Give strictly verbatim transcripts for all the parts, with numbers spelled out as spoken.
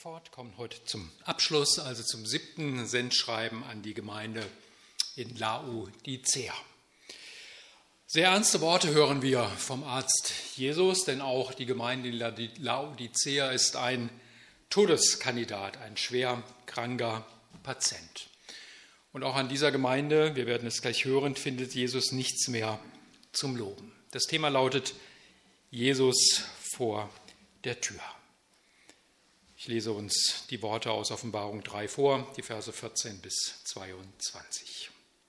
Frankfurt, kommen heute zum Abschluss, also zum siebten Sendschreiben an die Gemeinde in Laodicea. Sehr ernste Worte hören wir vom Arzt Jesus, denn auch die Gemeinde in Laodicea ist ein Todeskandidat, ein schwer kranker Patient. Und auch an dieser Gemeinde, wir werden es gleich hören, findet Jesus nichts mehr zum Loben. Das Thema lautet Jesus vor der Tür. Ich lese uns die Worte aus Offenbarung drei vor, die Verse vierzehn bis zweiundzwanzig.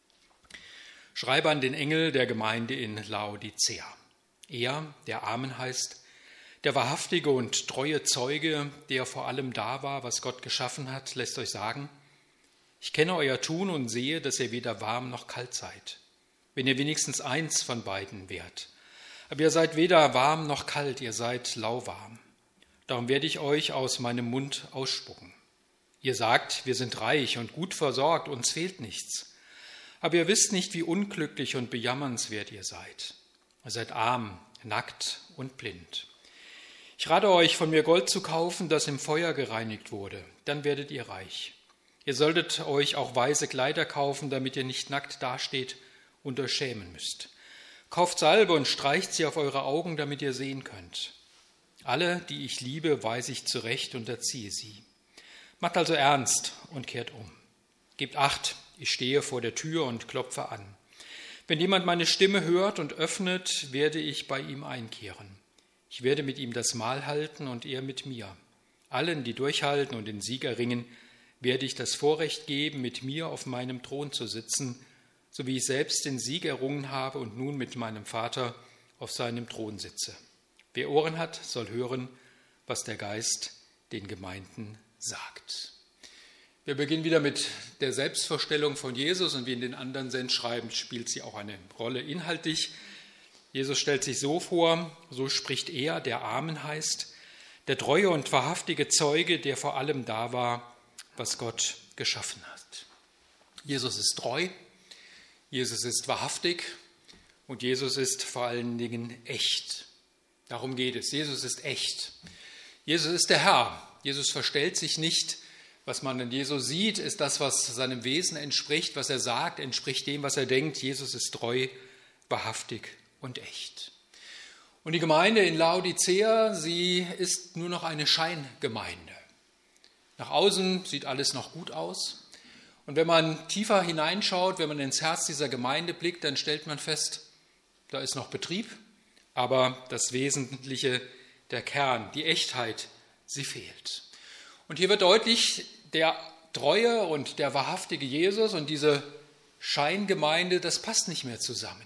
Schreibe an den Engel der Gemeinde in Laodicea. Er, der Amen heißt, der wahrhaftige und treue Zeuge, der vor allem da war, was Gott geschaffen hat, lässt euch sagen: Ich kenne euer Tun und sehe, dass ihr weder warm noch kalt seid. Wenn ihr wenigstens eins von beiden wärt. Aber ihr seid weder warm noch kalt, ihr seid lauwarm. Darum werde ich euch aus meinem Mund ausspucken. Ihr sagt, wir sind reich und gut versorgt, uns fehlt nichts. Aber ihr wisst nicht, wie unglücklich und bejammernswert ihr seid. Ihr seid arm, nackt und blind. Ich rate euch, von mir Gold zu kaufen, das im Feuer gereinigt wurde. Dann werdet ihr reich. Ihr solltet euch auch weiße Kleider kaufen, damit ihr nicht nackt dasteht und euch schämen müsst. Kauft Salbe und streicht sie auf eure Augen, damit ihr sehen könnt. Alle, die ich liebe, weise ich zurecht und erziehe sie. Macht also ernst und kehrt um. Gebt Acht, ich stehe vor der Tür und klopfe an. Wenn jemand meine Stimme hört und öffnet, werde ich bei ihm einkehren. Ich werde mit ihm das Mahl halten und er mit mir. Allen, die durchhalten und den Sieg erringen, werde ich das Vorrecht geben, mit mir auf meinem Thron zu sitzen, so wie ich selbst den Sieg errungen habe und nun mit meinem Vater auf seinem Thron sitze. Wer Ohren hat, soll hören, was der Geist den Gemeinden sagt. Wir beginnen wieder mit der Selbstvorstellung von Jesus und wie in den anderen Sendschreiben spielt sie auch eine Rolle inhaltlich. Jesus stellt sich so vor, so spricht er, der Amen heißt, der treue und wahrhaftige Zeuge, der vor allem da war, was Gott geschaffen hat. Jesus ist treu, Jesus ist wahrhaftig und Jesus ist vor allen Dingen echt. Darum geht es. Jesus ist echt. Jesus ist der Herr. Jesus verstellt sich nicht. Was man in Jesus sieht, ist das, was seinem Wesen entspricht. Was er sagt, entspricht dem, was er denkt. Jesus ist treu, wahrhaftig und echt. Und die Gemeinde in Laodicea, sie ist nur noch eine Scheingemeinde. Nach außen sieht alles noch gut aus. Und wenn man tiefer hineinschaut, wenn man ins Herz dieser Gemeinde blickt, dann stellt man fest, da ist noch Betrieb. Aber das Wesentliche, der Kern, die Echtheit, sie fehlt. Und hier wird deutlich, der treue und der wahrhaftige Jesus und diese Scheingemeinde, das passt nicht mehr zusammen.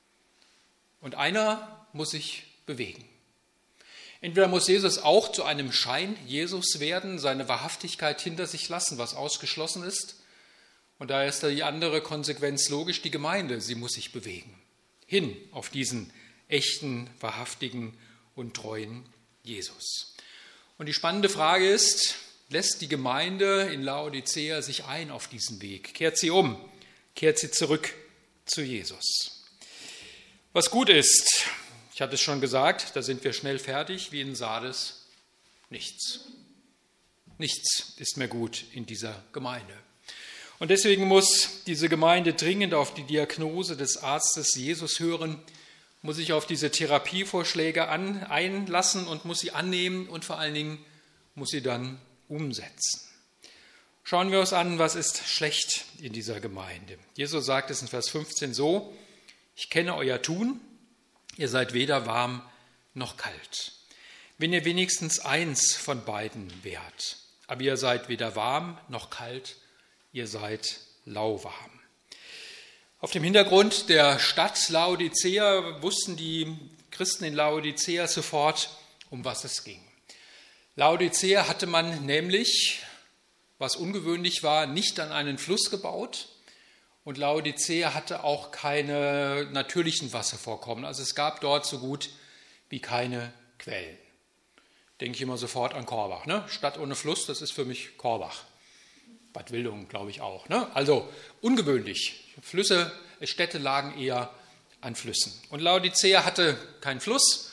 Und einer muss sich bewegen. Entweder muss Jesus auch zu einem Schein-Jesus werden, seine Wahrhaftigkeit hinter sich lassen, was ausgeschlossen ist. Und da ist die andere Konsequenz logisch, die Gemeinde, sie muss sich bewegen. Hin auf diesen echten, wahrhaftigen und treuen Jesus. Und die spannende Frage ist, lässt die Gemeinde in Laodicea sich ein auf diesen Weg? Kehrt sie um? Kehrt sie zurück zu Jesus? Was gut ist, ich hatte es schon gesagt, da sind wir schnell fertig, wie in Sardes, nichts. Nichts ist mehr gut in dieser Gemeinde. Und deswegen muss diese Gemeinde dringend auf die Diagnose des Arztes Jesus hören, muss sich auf diese Therapievorschläge an, einlassen und muss sie annehmen und vor allen Dingen muss sie dann umsetzen. Schauen wir uns an, was ist schlecht in dieser Gemeinde. Jesus sagt es in Vers fünfzehn so: Ich kenne euer Tun, ihr seid weder warm noch kalt. Wenn ihr wenigstens eins von beiden wärt, aber ihr seid weder warm noch kalt, ihr seid lauwarm. Auf dem Hintergrund der Stadt Laodicea wussten die Christen in Laodicea sofort, um was es ging. Laodicea hatte man nämlich, was ungewöhnlich war, nicht an einen Fluss gebaut und Laodicea hatte auch keine natürlichen Wasservorkommen. Also es gab dort so gut wie keine Quellen. Denke ich immer sofort an Korbach. Ne? Stadt ohne Fluss, das ist für mich Korbach. Bad Wildungen, glaube ich auch. Ne? Also ungewöhnlich. Flüsse, Städte lagen eher an Flüssen. Und Laodicea hatte keinen Fluss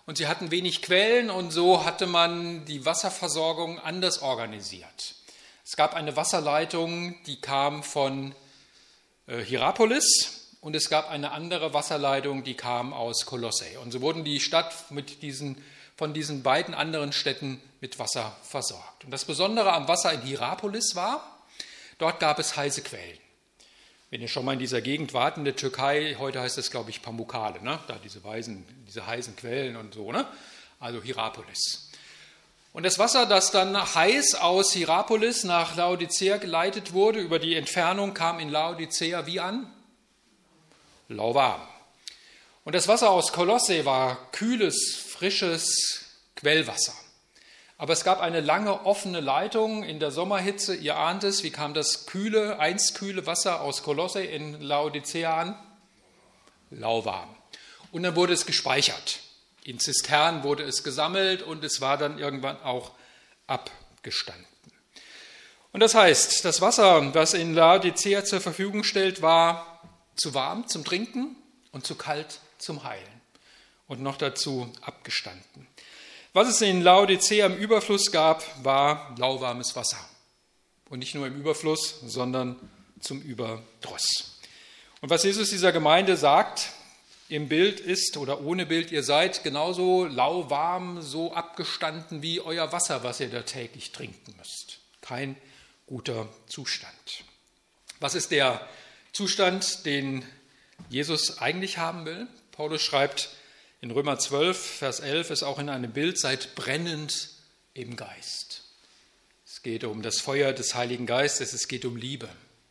und sie hatten wenig Quellen und so hatte man die Wasserversorgung anders organisiert. Es gab eine Wasserleitung, die kam von äh, Hierapolis und es gab eine andere Wasserleitung, die kam aus Kolosse. Und so wurden die Stadt mit diesen, von diesen beiden anderen Städten mit Wasser versorgt. Und das Besondere am Wasser in Hierapolis war, dort gab es heiße Quellen. Wenn ihr schon mal in dieser Gegend wart, in der Türkei, heute heißt es, glaube ich, Pamukkale, ne? Da diese, Weisen, diese heißen Quellen und so, ne? Also Hierapolis. Und das Wasser, das dann heiß aus Hierapolis nach Laodicea geleitet wurde, über die Entfernung kam in Laodicea wie an? Lauwarm. Und das Wasser aus Kolosse war kühles, frisches Quellwasser. Aber es gab eine lange offene Leitung in der Sommerhitze. Ihr ahnt es, wie kam das kühle, einst kühle Wasser aus Kolosse in Laodicea an? Lauwarm. Und dann wurde es gespeichert. In Zisternen wurde es gesammelt und es war dann irgendwann auch abgestanden. Und das heißt, das Wasser, das in Laodicea zur Verfügung stellt, war zu warm zum Trinken und zu kalt zum Heilen. Und noch dazu abgestanden. Was es in Laodicea im Überfluss gab, war lauwarmes Wasser. Und nicht nur im Überfluss, sondern zum Überdruss. Und was Jesus dieser Gemeinde sagt, im Bild ist oder ohne Bild, ihr seid genauso lauwarm, so abgestanden wie euer Wasser, was ihr da täglich trinken müsst. Kein guter Zustand. Was ist der Zustand, den Jesus eigentlich haben will? Paulus schreibt, in Römer zwölf, Vers elf ist auch in einem Bild, seid brennend im Geist. Es geht um das Feuer des Heiligen Geistes, es geht um Liebe,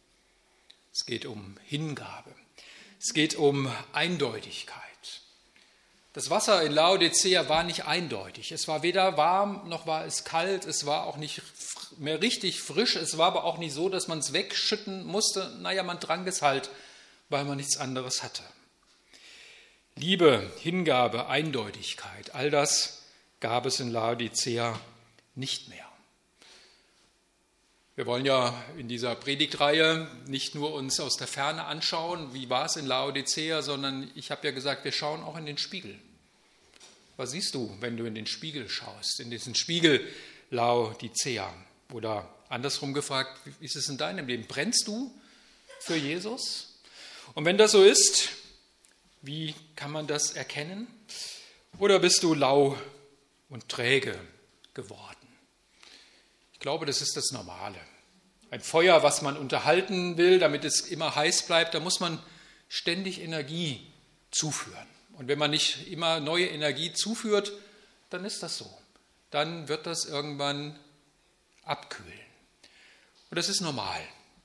es geht um Hingabe, es geht um Eindeutigkeit. Das Wasser in Laodicea war nicht eindeutig, es war weder warm noch war es kalt, es war auch nicht mehr richtig frisch, es war aber auch nicht so, dass man es wegschütten musste. Naja, man trank es halt, weil man nichts anderes hatte. Liebe, Hingabe, Eindeutigkeit, all das gab es in Laodicea nicht mehr. Wir wollen ja in dieser Predigtreihe nicht nur uns aus der Ferne anschauen, wie war es in Laodicea, sondern ich habe ja gesagt, wir schauen auch in den Spiegel. Was siehst du, wenn du in den Spiegel schaust, in diesen Spiegel Laodicea? Oder andersrum gefragt, wie ist es in deinem Leben? Brennst du für Jesus? Und wenn das so ist, wie kann man das erkennen? Oder bist du lau und träge geworden? Ich glaube, das ist das Normale. Ein Feuer, was man unterhalten will, damit es immer heiß bleibt, da muss man ständig Energie zuführen. Und wenn man nicht immer neue Energie zuführt, dann ist das so. Dann wird das irgendwann abkühlen. Und das ist normal.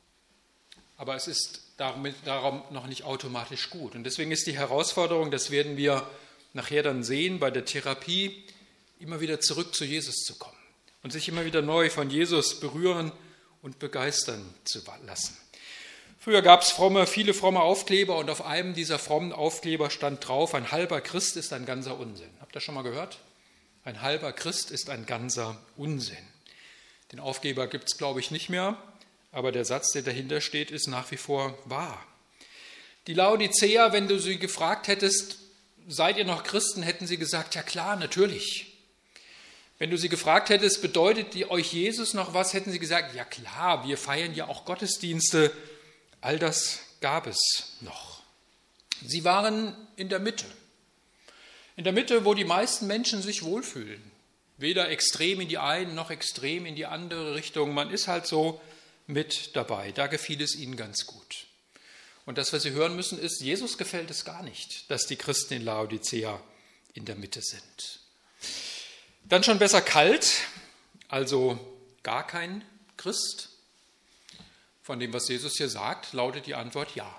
Aber es ist damit, darum noch nicht automatisch gut. Und deswegen ist die Herausforderung, das werden wir nachher dann sehen, bei der Therapie, immer wieder zurück zu Jesus zu kommen und sich immer wieder neu von Jesus berühren und begeistern zu lassen. Früher gab es fromme, viele fromme Aufkleber und auf einem dieser frommen Aufkleber stand drauf, ein halber Christ ist ein ganzer Unsinn. Habt ihr das schon mal gehört? Ein halber Christ ist ein ganzer Unsinn. Den Aufkleber gibt es, glaube ich, nicht mehr. Aber der Satz, der dahinter steht, ist nach wie vor wahr. Die Laodicea, wenn du sie gefragt hättest, seid ihr noch Christen, hätten sie gesagt, ja klar, natürlich. Wenn du sie gefragt hättest, bedeutet die euch Jesus noch was, hätten sie gesagt, ja klar, wir feiern ja auch Gottesdienste. All das gab es noch. Sie waren in der Mitte. In der Mitte, wo die meisten Menschen sich wohlfühlen. Weder extrem in die eine noch extrem in die andere Richtung. Man ist halt so mit dabei. Da gefiel es ihnen ganz gut. Und das, was sie hören müssen, ist, Jesus gefällt es gar nicht, dass die Christen in Laodicea in der Mitte sind. Dann schon besser kalt, also gar kein Christ. Von dem, was Jesus hier sagt, lautet die Antwort ja.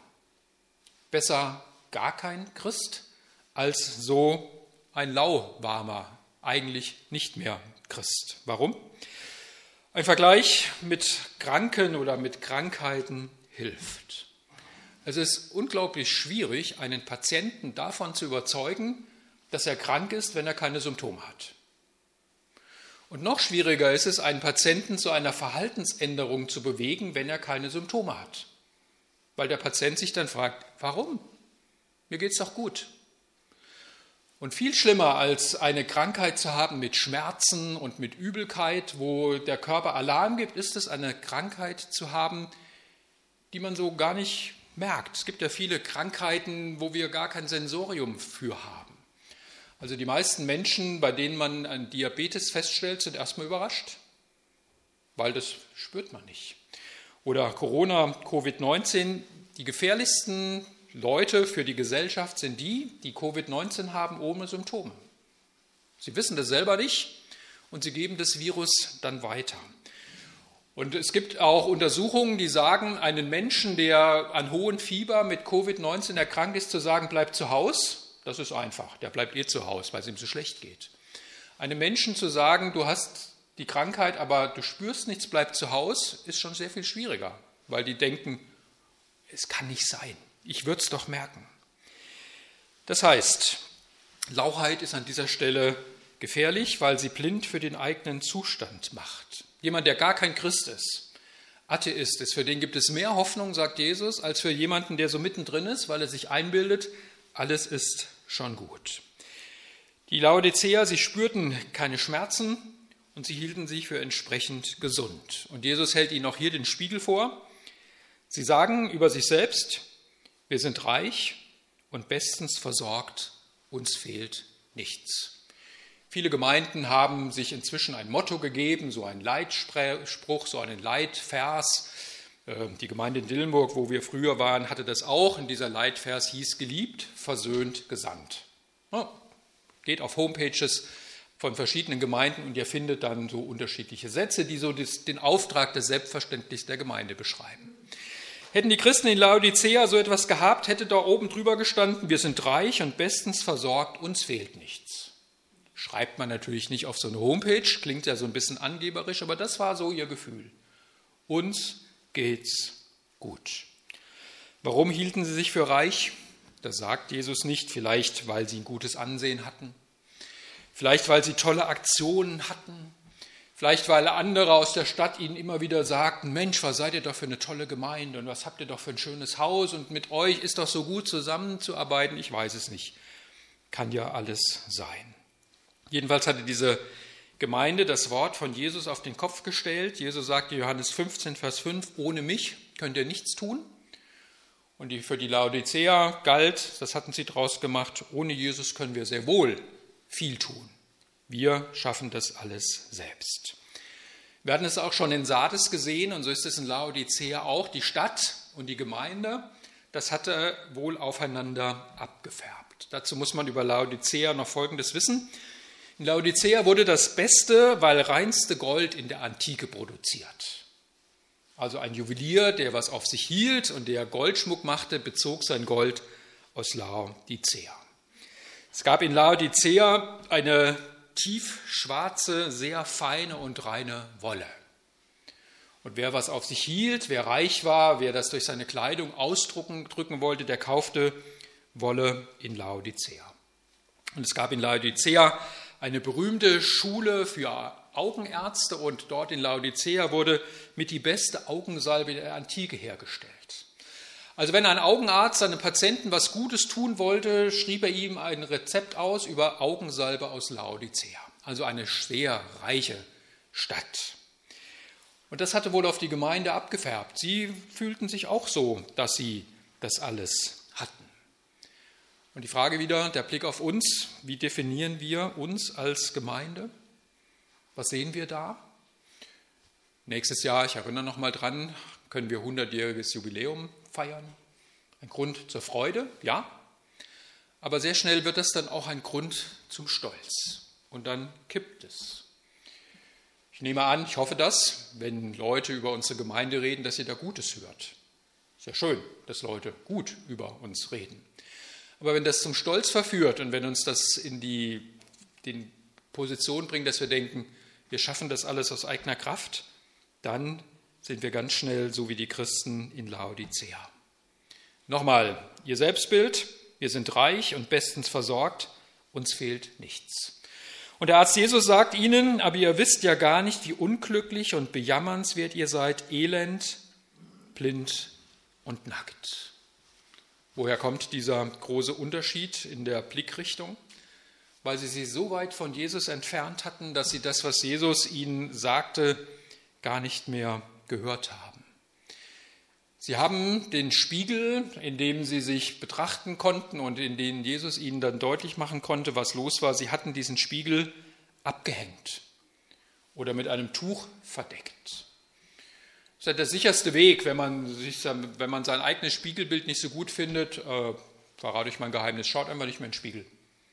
Besser gar kein Christ als so ein lauwarmer, eigentlich nicht mehr Christ. Warum? Ein Vergleich mit Kranken oder mit Krankheiten hilft. Es ist unglaublich schwierig, einen Patienten davon zu überzeugen, dass er krank ist, wenn er keine Symptome hat. Und noch schwieriger ist es, einen Patienten zu einer Verhaltensänderung zu bewegen, wenn er keine Symptome hat. Weil der Patient sich dann fragt, warum? Mir geht es doch gut. Und viel schlimmer als eine Krankheit zu haben mit Schmerzen und mit Übelkeit, wo der Körper Alarm gibt, ist es, eine Krankheit zu haben, die man so gar nicht merkt. Es gibt ja viele Krankheiten, wo wir gar kein Sensorium für haben. Also die meisten Menschen, bei denen man einen Diabetes feststellt, sind erstmal überrascht, weil das spürt man nicht. Oder Corona, Covid neunzehn, die gefährlichsten Leute für die Gesellschaft sind die, die Covid neunzehn haben ohne Symptome. Sie wissen das selber nicht und sie geben das Virus dann weiter. Und es gibt auch Untersuchungen, die sagen, einen Menschen, der an hohem Fieber mit Covid neunzehn erkrankt ist, zu sagen, bleib zu Hause, das ist einfach. Der bleibt eh zu Hause, weil es ihm so schlecht geht. Einem Menschen zu sagen, du hast die Krankheit, aber du spürst nichts, bleib zu Hause, ist schon sehr viel schwieriger, weil die denken, es kann nicht sein. Ich würde es doch merken. Das heißt, Lauheit ist an dieser Stelle gefährlich, weil sie blind für den eigenen Zustand macht. Jemand, der gar kein Christ ist, Atheist ist, für den gibt es mehr Hoffnung, sagt Jesus, als für jemanden, der so mittendrin ist, weil er sich einbildet, alles ist schon gut. Die Laodiceer, sie spürten keine Schmerzen und sie hielten sich für entsprechend gesund. Und Jesus hält ihnen auch hier den Spiegel vor. Sie sagen über sich selbst, wir sind reich und bestens versorgt, uns fehlt nichts. Viele Gemeinden haben sich inzwischen ein Motto gegeben, so ein Leitspruch, so einen Leitvers. Die Gemeinde in Dillenburg, wo wir früher waren, hatte das auch. Und dieser Leitvers hieß geliebt, versöhnt, gesandt. Geht auf Homepages von verschiedenen Gemeinden und ihr findet dann so unterschiedliche Sätze, die so den Auftrag des Selbstverständnisses der Gemeinde beschreiben. Hätten die Christen in Laodicea so etwas gehabt, hätte da oben drüber gestanden, wir sind reich und bestens versorgt, uns fehlt nichts. Schreibt man natürlich nicht auf so eine Homepage, klingt ja so ein bisschen angeberisch, aber das war so ihr Gefühl. Uns geht's gut. Warum hielten sie sich für reich? Das sagt Jesus nicht, vielleicht weil sie ein gutes Ansehen hatten, vielleicht weil sie tolle Aktionen hatten, vielleicht weil andere aus der Stadt ihnen immer wieder sagten, Mensch, was seid ihr doch für eine tolle Gemeinde und was habt ihr doch für ein schönes Haus und mit euch ist doch so gut zusammenzuarbeiten. Ich weiß es nicht. Kann ja alles sein. Jedenfalls hatte diese Gemeinde das Wort von Jesus auf den Kopf gestellt. Jesus sagte Johannes fünfzehn, Vers fünf, ohne mich könnt ihr nichts tun. Und die, für die Laodiceer galt, das hatten sie draus gemacht, ohne Jesus können wir sehr wohl viel tun. Wir schaffen das alles selbst. Wir hatten es auch schon in Sardes gesehen und so ist es in Laodicea auch. Die Stadt und die Gemeinde, das hatte wohl aufeinander abgefärbt. Dazu muss man über Laodicea noch Folgendes wissen. In Laodicea wurde das beste, weil reinste Gold in der Antike produziert. Also ein Juwelier, der was auf sich hielt und der Goldschmuck machte, bezog sein Gold aus Laodicea. Es gab in Laodicea eine tiefschwarze, sehr feine und reine Wolle. Und wer was auf sich hielt, wer reich war, wer das durch seine Kleidung ausdrücken drücken wollte, der kaufte Wolle in Laodicea. Und es gab in Laodicea eine berühmte Schule für Augenärzte und dort in Laodicea wurde mit die beste Augensalbe der Antike hergestellt. Also wenn ein Augenarzt seinem Patienten was Gutes tun wollte, schrieb er ihm ein Rezept aus über Augensalbe aus Laodicea. Also eine sehr reiche Stadt. Und das hatte wohl auf die Gemeinde abgefärbt. Sie fühlten sich auch so, dass sie das alles hatten. Und die Frage wieder, der Blick auf uns, wie definieren wir uns als Gemeinde? Was sehen wir da? Nächstes Jahr, ich erinnere noch mal dran, können wir hundertjähriges Jubiläum feiern. Ein Grund zur Freude, ja. Aber sehr schnell wird das dann auch ein Grund zum Stolz. Und dann kippt es. Ich nehme an, ich hoffe das, wenn Leute über unsere Gemeinde reden, dass ihr da Gutes hört. Sehr schön, dass Leute gut über uns reden. Aber wenn das zum Stolz verführt und wenn uns das in die, die Position bringt, dass wir denken, wir schaffen das alles aus eigener Kraft, dann sind wir ganz schnell so wie die Christen in Laodicea. Nochmal, ihr Selbstbild, wir sind reich und bestens versorgt, uns fehlt nichts. Und der Arzt Jesus sagt ihnen, aber ihr wisst ja gar nicht, wie unglücklich und bejammernswert ihr seid, elend, blind und nackt. Woher kommt dieser große Unterschied in der Blickrichtung? weil sie sich so weit von Jesus entfernt hatten, dass sie das, was Jesus ihnen sagte, gar nicht mehr gehört haben. Sie haben den Spiegel, in dem sie sich betrachten konnten und in dem Jesus ihnen dann deutlich machen konnte, was los war, sie hatten diesen Spiegel abgehängt oder mit einem Tuch verdeckt. Das ist ja der sicherste Weg, wenn man, sich, wenn man sein eigenes Spiegelbild nicht so gut findet. Äh, verrate ich mein Geheimnis, schaut einfach nicht mehr in den Spiegel.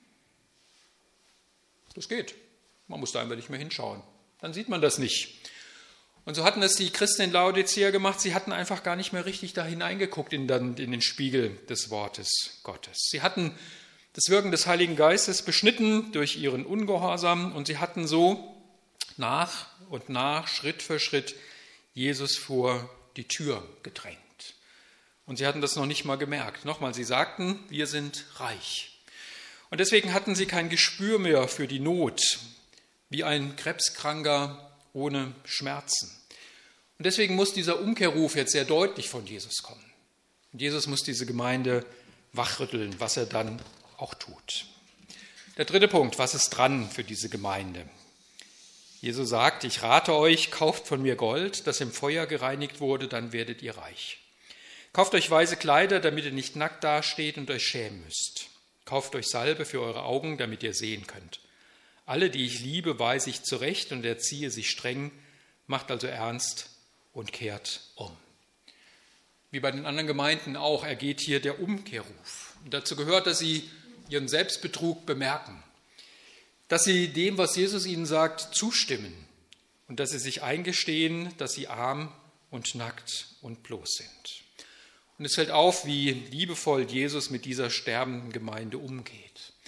Das geht. Man muss da einfach nicht mehr hinschauen. Dann sieht man das nicht. Und so hatten es die Christen in Laodicea gemacht. Sie hatten einfach gar nicht mehr richtig da hineingeguckt in, in den Spiegel des Wortes Gottes. Sie hatten das Wirken des Heiligen Geistes beschnitten durch ihren Ungehorsam und sie hatten so nach und nach, Schritt für Schritt, Jesus vor die Tür gedrängt. Und sie hatten das noch nicht mal gemerkt. Nochmal, sie sagten, wir sind reich. Und deswegen hatten sie kein Gespür mehr für die Not, wie ein Krebskranker ohne Schmerzen. Und deswegen muss dieser Umkehrruf jetzt sehr deutlich von Jesus kommen. Und Jesus muss diese Gemeinde wachrütteln, was er dann auch tut. Der dritte Punkt, was ist dran für diese Gemeinde? Jesus sagt, ich rate euch, kauft von mir Gold, das im Feuer gereinigt wurde, dann werdet ihr reich. Kauft euch weiße Kleider, damit ihr nicht nackt dasteht und euch schämen müsst. Kauft euch Salbe für eure Augen, damit ihr sehen könnt. Alle, die ich liebe, weise ich zurecht und erziehe sie streng, macht also ernst und kehrt um. Wie bei den anderen Gemeinden auch, ergeht hier der Umkehrruf. Und dazu gehört, dass sie ihren Selbstbetrug bemerken, dass sie dem, was Jesus ihnen sagt, zustimmen und dass sie sich eingestehen, dass sie arm und nackt und bloß sind. Und es fällt auf, wie liebevoll Jesus mit dieser sterbenden Gemeinde umgeht.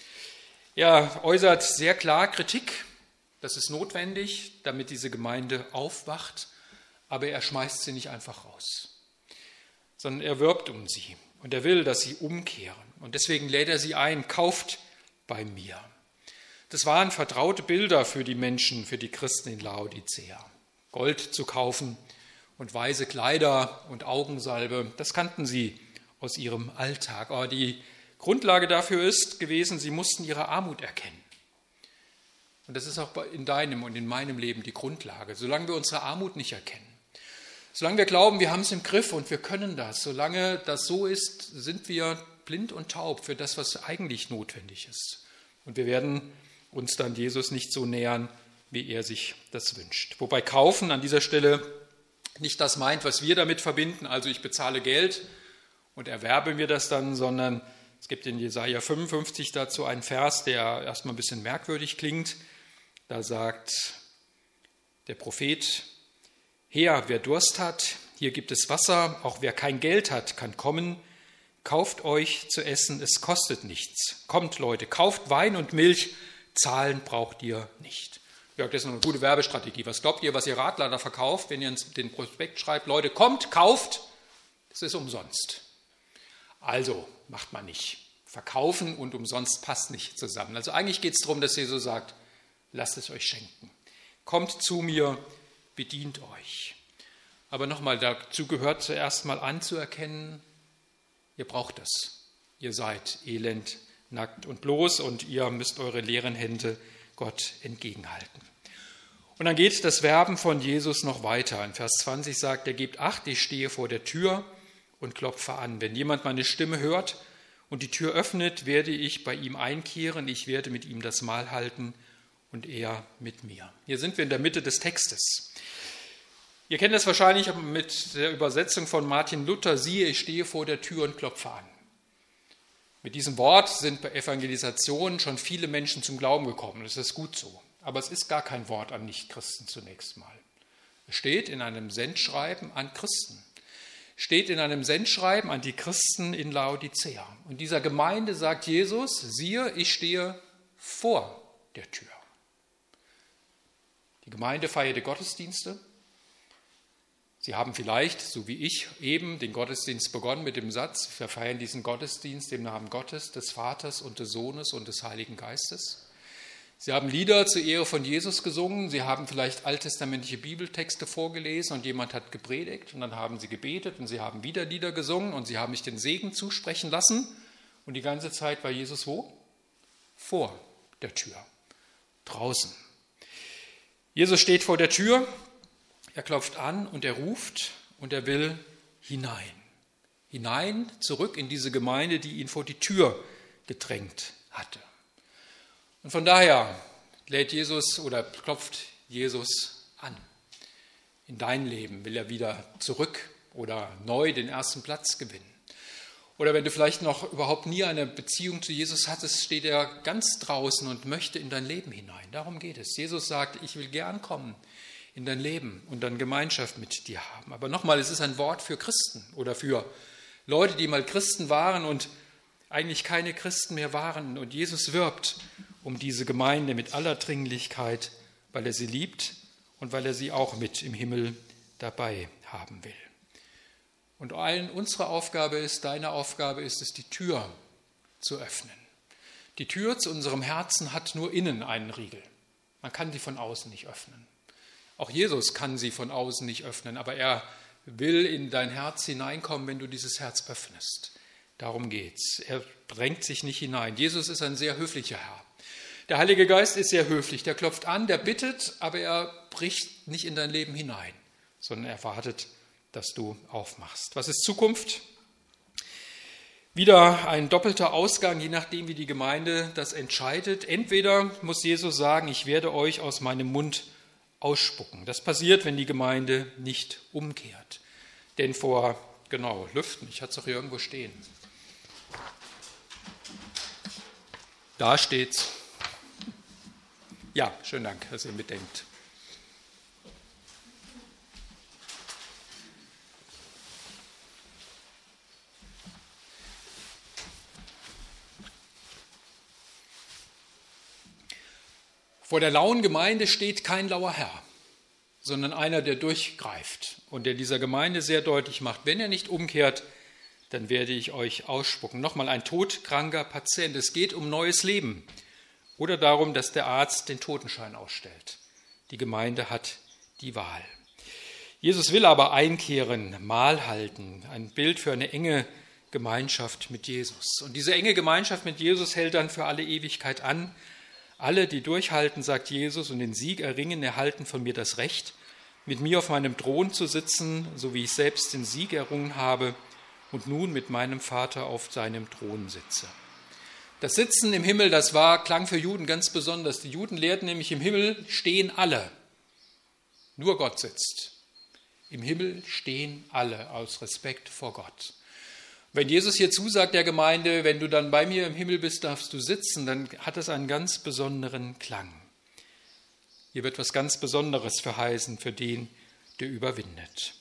Er äußert sehr klar Kritik, das ist notwendig, damit diese Gemeinde aufwacht, aber er schmeißt sie nicht einfach raus, sondern er wirbt um sie und er will, dass sie umkehren. Und deswegen lädt er sie ein, kauft bei mir. Das waren vertraute Bilder für die Menschen, für die Christen in Laodicea. Gold zu kaufen und weiße Kleider und Augensalbe, das kannten sie aus ihrem Alltag. Aber die Grundlage dafür ist gewesen, sie mussten ihre Armut erkennen. Und das ist auch in deinem und in meinem Leben die Grundlage. Solange wir unsere Armut nicht erkennen, solange wir glauben, wir haben es im Griff und wir können das, solange das so ist, sind wir blind und taub für das, was eigentlich notwendig ist. Und wir werden uns dann Jesus nicht so nähern, wie er sich das wünscht. Wobei kaufen an dieser Stelle nicht das meint, was wir damit verbinden, also ich bezahle Geld und erwerbe mir das dann, sondern es gibt in Jesaja fünfundfünfzig dazu einen Vers, der erstmal ein bisschen merkwürdig klingt. Da sagt der Prophet, Herr, wer Durst hat, hier gibt es Wasser, auch wer kein Geld hat, kann kommen. Kauft euch zu essen, es kostet nichts. Kommt Leute, kauft Wein und Milch, zahlen braucht ihr nicht. Ja, das ist eine gute Werbestrategie. Was glaubt ihr, was ihr Radler da verkauft, wenn ihr den Prospekt schreibt, Leute, kommt, kauft, das ist umsonst. Also macht man nicht. Verkaufen und umsonst passt nicht zusammen. Also eigentlich geht es darum, dass Jesus sagt, lasst es euch schenken. Kommt zu mir, bedient euch. Aber nochmal, dazu gehört zuerst mal anzuerkennen, ihr braucht es. Ihr seid elend, nackt und bloß und ihr müsst eure leeren Hände Gott entgegenhalten. Und dann geht das Werben von Jesus noch weiter. In Vers zwanzig sagt er, gebt Acht, ich stehe vor der Tür und klopfe an. Wenn jemand meine Stimme hört und die Tür öffnet, werde ich bei ihm einkehren, ich werde mit ihm das Mahl halten und er mit mir. Hier sind wir in der Mitte des Textes. Ihr kennt das wahrscheinlich mit der Übersetzung von Martin Luther, siehe, ich stehe vor der Tür und klopfe an. Mit diesem Wort sind bei Evangelisationen schon viele Menschen zum Glauben gekommen. Das ist gut so. Aber es ist gar kein Wort an Nichtchristen zunächst mal. Es steht in einem Sendschreiben an Christen. Steht in einem Sendschreiben an die Christen in Laodicea. Und dieser Gemeinde sagt Jesus, siehe, ich stehe vor der Tür. Die Gemeinde feierte Gottesdienste. Sie haben vielleicht, so wie ich, eben den Gottesdienst begonnen mit dem Satz, wir feiern diesen Gottesdienst im Namen Gottes, des Vaters und des Sohnes und des Heiligen Geistes. Sie haben Lieder zur Ehre von Jesus gesungen, sie haben vielleicht alttestamentliche Bibeltexte vorgelesen und jemand hat gepredigt und dann haben sie gebetet und sie haben wieder Lieder gesungen und sie haben sich den Segen zusprechen lassen und die ganze Zeit war Jesus wo? Vor der Tür, draußen. Jesus steht vor der Tür, er klopft an und er ruft und er will hinein. Hinein, zurück in diese Gemeinde, die ihn vor die Tür gedrängt hatte. Und von daher lädt Jesus oder klopft Jesus an. In dein Leben will er wieder zurück oder neu den ersten Platz gewinnen. Oder wenn du vielleicht noch überhaupt nie eine Beziehung zu Jesus hattest, steht er ganz draußen und möchte in dein Leben hinein. Darum geht es. Jesus sagt, ich will gern kommen in dein Leben und dann Gemeinschaft mit dir haben. Aber nochmal, es ist ein Wort für Christen oder für Leute, die mal Christen waren und eigentlich keine Christen mehr waren. Und Jesus wirbt um diese Gemeinde mit aller Dringlichkeit, weil er sie liebt und weil er sie auch mit im Himmel dabei haben will. Und allen unsere Aufgabe ist, deine Aufgabe ist es, die Tür zu öffnen. Die Tür zu unserem Herzen hat nur innen einen Riegel. Man kann sie von außen nicht öffnen. Auch Jesus kann sie von außen nicht öffnen, aber er will in dein Herz hineinkommen, wenn du dieses Herz öffnest. Darum geht's. Er drängt sich nicht hinein. Jesus ist ein sehr höflicher Herr. Der Heilige Geist ist sehr höflich. Der klopft an, der bittet, aber er bricht nicht in dein Leben hinein, sondern er wartet, dass du aufmachst. Was ist Zukunft? Wieder ein doppelter Ausgang, je nachdem, wie die Gemeinde das entscheidet. Entweder muss Jesus sagen, ich werde euch aus meinem Mund ausspucken. Das passiert, wenn die Gemeinde nicht umkehrt. Denn vor, genau, Lüften, ich hatte es doch hier irgendwo stehen. Da steht's. Ja, schönen Dank, dass ihr mitdenkt. Vor der lauen Gemeinde steht kein lauer Herr, sondern einer, der durchgreift und der dieser Gemeinde sehr deutlich macht, wenn er nicht umkehrt, dann werde ich euch ausspucken. Nochmal ein todkranker Patient. Es geht um neues Leben oder darum, dass der Arzt den Totenschein ausstellt. Die Gemeinde hat die Wahl. Jesus will aber einkehren, Mahl halten, ein Bild für eine enge Gemeinschaft mit Jesus. Und diese enge Gemeinschaft mit Jesus hält dann für alle Ewigkeit an. Alle, die durchhalten, sagt Jesus, und den Sieg erringen, erhalten von mir das Recht, mit mir auf meinem Thron zu sitzen, so wie ich selbst den Sieg errungen habe und nun mit meinem Vater auf seinem Thron sitze. Das Sitzen im Himmel, das war, klang für Juden ganz besonders. Die Juden lehrten nämlich, im Himmel stehen alle. Nur Gott sitzt. Im Himmel stehen alle aus Respekt vor Gott. Wenn Jesus hier zusagt der Gemeinde, wenn du dann bei mir im Himmel bist, darfst du sitzen, dann hat es einen ganz besonderen Klang. Hier wird was ganz Besonderes verheißen für den, der überwindet.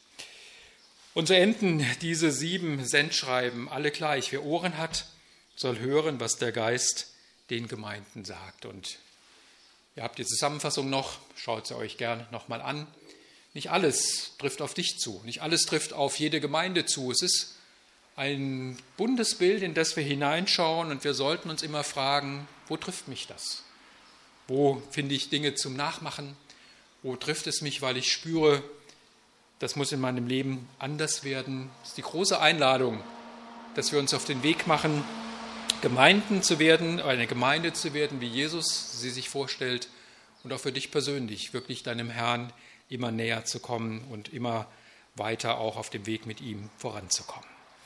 Und so enden diese sieben Sendschreiben alle gleich. Wer Ohren hat, soll hören, was der Geist den Gemeinden sagt. Und ihr habt die Zusammenfassung noch, schaut sie euch gerne nochmal an. Nicht alles trifft auf dich zu, nicht alles trifft auf jede Gemeinde zu. Es ist ein buntes Bild, in das wir hineinschauen, und wir sollten uns immer fragen, wo trifft mich das? Wo finde ich Dinge zum Nachmachen? Wo trifft es mich, weil ich spüre, das muss in meinem Leben anders werden? Das ist die große Einladung, dass wir uns auf den Weg machen, Gemeinden zu werden, eine Gemeinde zu werden, wie Jesus sie sich vorstellt, und auch für dich persönlich, wirklich deinem Herrn immer näher zu kommen und immer weiter auch auf dem Weg mit ihm voranzukommen.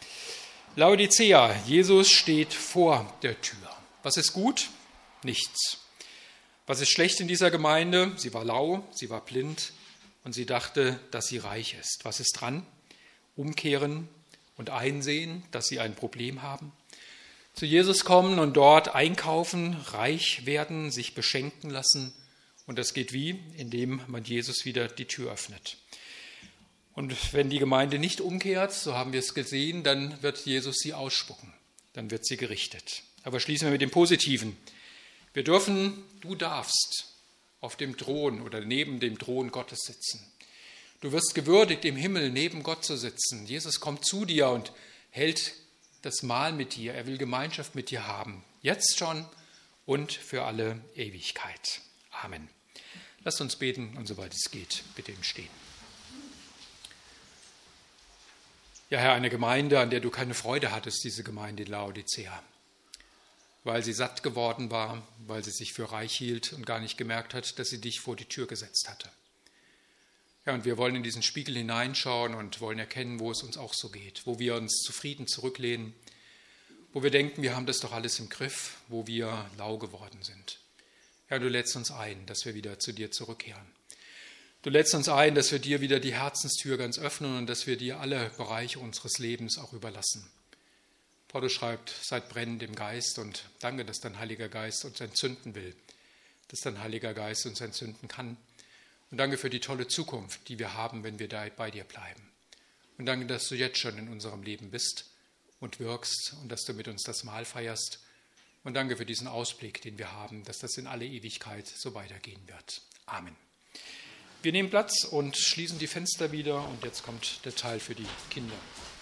Laodicea, Jesus steht vor der Tür. Was ist gut? Nichts. Was ist schlecht in dieser Gemeinde? Sie war lau, sie war blind und sie dachte, dass sie reich ist. Was ist dran? Umkehren und einsehen, dass sie ein Problem haben. Zu Jesus kommen und dort einkaufen, reich werden, sich beschenken lassen. Und das geht wie? Indem man Jesus wieder die Tür öffnet. Und wenn die Gemeinde nicht umkehrt, so haben wir es gesehen, dann wird Jesus sie ausspucken. Dann wird sie gerichtet. Aber schließen wir mit dem Positiven. Wir dürfen, du darfst auf dem Thron oder neben dem Thron Gottes sitzen. Du wirst gewürdigt, im Himmel neben Gott zu sitzen. Jesus kommt zu dir und hält das Mahl mit dir. Er will Gemeinschaft mit dir haben. Jetzt schon und für alle Ewigkeit. Amen. Lasst uns beten und soweit es geht, bitte im Stehen. Ja, Herr, eine Gemeinde, an der du keine Freude hattest, diese Gemeinde in Laodicea. weil sie satt geworden war, weil sie sich für reich hielt und gar nicht gemerkt hat, dass sie dich vor die Tür gesetzt hatte. Ja, und wir wollen in diesen Spiegel hineinschauen und wollen erkennen, wo es uns auch so geht, wo wir uns zufrieden zurücklehnen, wo wir denken, wir haben das doch alles im Griff, wo wir lau geworden sind. Ja, du lädst uns ein, dass wir wieder zu dir zurückkehren. Du lädst uns ein, dass wir dir wieder die Herzenstür ganz öffnen und dass wir dir alle Bereiche unseres Lebens auch überlassen. Paulus schreibt, seid brennend im Geist und danke, dass dein Heiliger Geist uns entzünden will, dass dein Heiliger Geist uns entzünden kann. Und danke für die tolle Zukunft, die wir haben, wenn wir da bei dir bleiben. Und danke, dass du jetzt schon in unserem Leben bist und wirkst und dass du mit uns das Mahl feierst. Und danke für diesen Ausblick, den wir haben, dass das in alle Ewigkeit so weitergehen wird. Amen. Wir nehmen Platz und schließen die Fenster wieder und jetzt kommt der Teil für die Kinder.